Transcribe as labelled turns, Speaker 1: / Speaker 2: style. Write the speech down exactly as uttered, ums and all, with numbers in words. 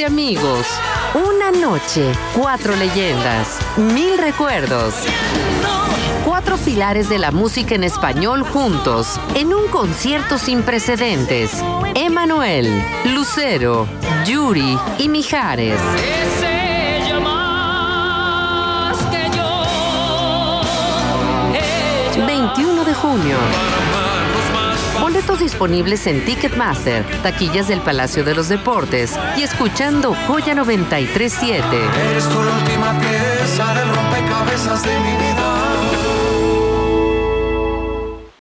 Speaker 1: y amigos. Una noche, cuatro leyendas, mil recuerdos. Cuatro pilares de la música en español juntos, en un concierto sin precedentes. Emanuel, Lucero, Yuri y Mijares. veintiuno de junio. Boletos disponibles en Ticketmaster, taquillas del Palacio de los Deportes y escuchando Joya noventa y tres punto siete.
Speaker 2: Eres tú la última pieza del rompecabezas de mi vida.